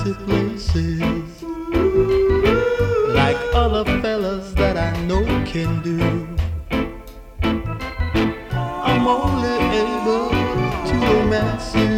fancy places like other fellas that I know can do. I'm only able to romance you